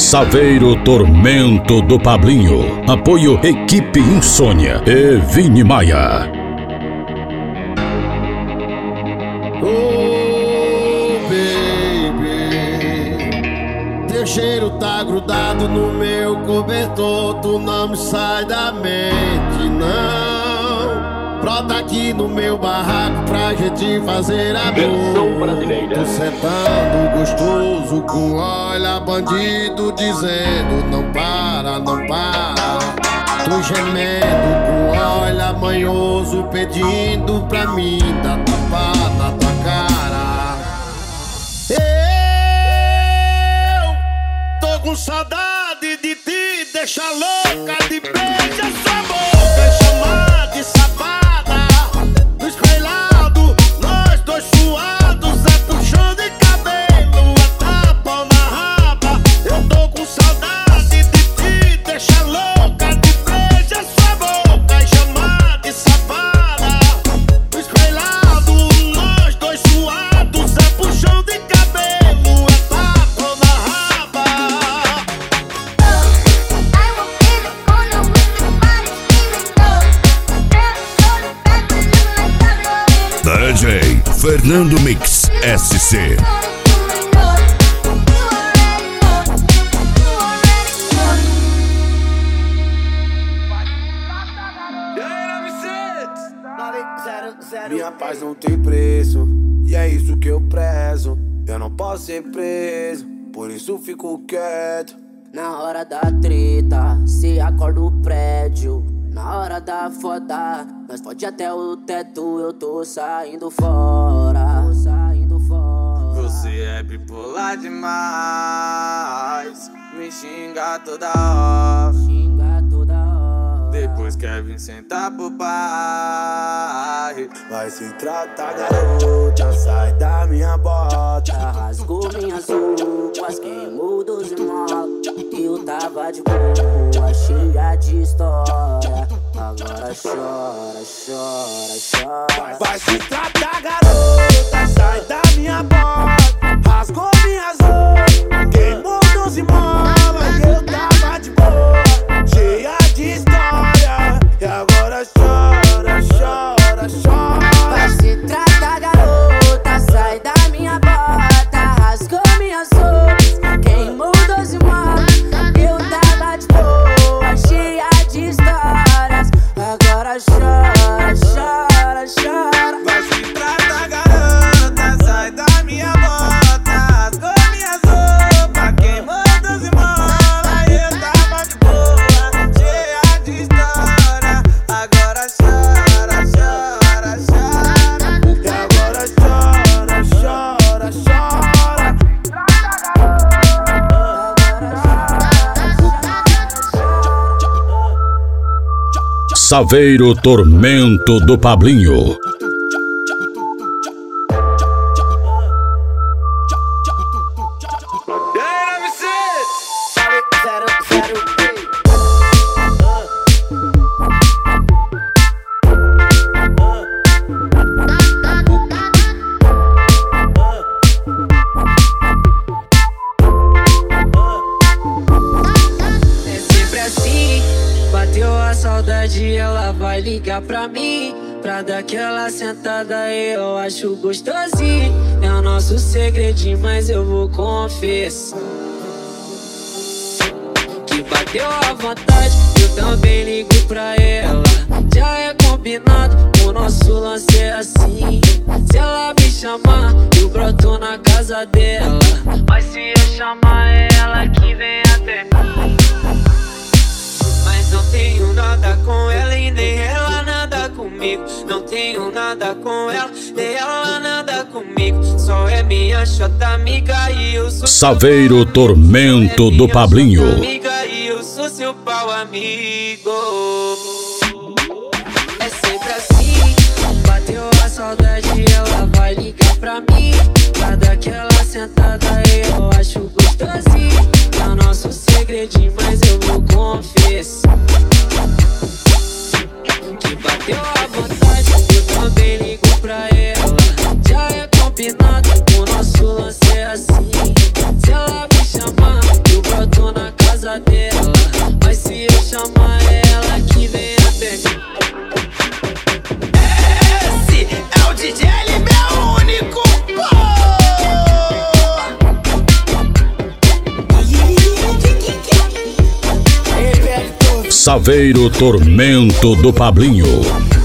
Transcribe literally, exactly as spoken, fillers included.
Saveiro Tormento do Pablinho. Apoio Equipe Insônia e Vini Maia. Oh, baby, teu cheiro tá grudado no meu cobertor. Tu não me sai da mente, não. Brota aqui no meu barraco pra gente fazer amor. Tô sentando gostoso com olha bandido dizendo não para, não para. Tô gemendo com olha manhoso pedindo pra mim dar tapa na tua cara. Eu tô com saudade de te deixar louca, de beijar sua boca e chamar de safada. No espelhado, nós dois suados, é puxão de cabelo, é tapa na raba. Eu tô com saudade de te deixar louca, de beijar sua boca e chamar de safada. No espelhado, nós dois suados, é puxão de cabelo, é tapa na raba. D J Fernando Mix S C. Minha paz não tem preço, e é isso que eu prezo. Eu não posso ser preso, por isso fico quieto. Na hora da treta, se acorda o prédio. Na hora da foda, nós pode até o teto. Eu tô saindo fora, tô saindo fora. Você é bipolar demais, me xinga toda hora, xinga toda hora. Depois quer vir sentar pro pai. Vai se tratar, garota, sai da minha bota. Rasgou minhas roupas, queimou dos mal. Eu tava de boa, cheia de história. Agora chora, chora, chora. Vai se tratar, garota, sai da minha bota. Rasgou minhas roupas, queimou dos imóveis. Eu tava de boa, cheia de história. E agora chora, chora, chora. Vai se tratar, garota, sai da minha bota. Rasgou minhas roupas, queimou dos imóveis. Eu tava de boa, cheia de histórias. Agora chora, chora, chora. Vai se tratar, garota, sai da minha bota. Rasgou minhas roupas, queimou dos imóveis. Eu tava de boa, cheia de história. Agora chora, chora, chora. E agora chora, chora, chora. Saveiro Tormento do Pablinho. É sempre assim, bateu a saudade, ela vai ligar pra mim. Pra dar aquela sentada, eu acho gostosinho. É o nosso segredinho, mas eu vou confessar que bateu a vontade, eu também ligo pra ela. Já é combinado, o nosso lance é assim. Se ela me chamar, eu broto na casa dela. Mas se eu chamar, é ela que vem até mim. Mas não tenho nada com ela e nem ela nada comigo. Não tenho nada com ela, nem ela nada comigo. Só é minha chata amiga e eu sou Saveiro Tormento do Pablinho. amiga e eu sou seu pau amigo. É sempre assim, bateu a saudade, ela vai ligar pra mim. Pra dar aquela sentada, eu acho gostosinho. É o nosso segredinho, mas eu vou confessar que bateu a vontade, eu também ligo pra ela. Já é combinado, o nosso lance é assim. Se ela me chamar, eu broto na Saveiro Tormento do Pablinho.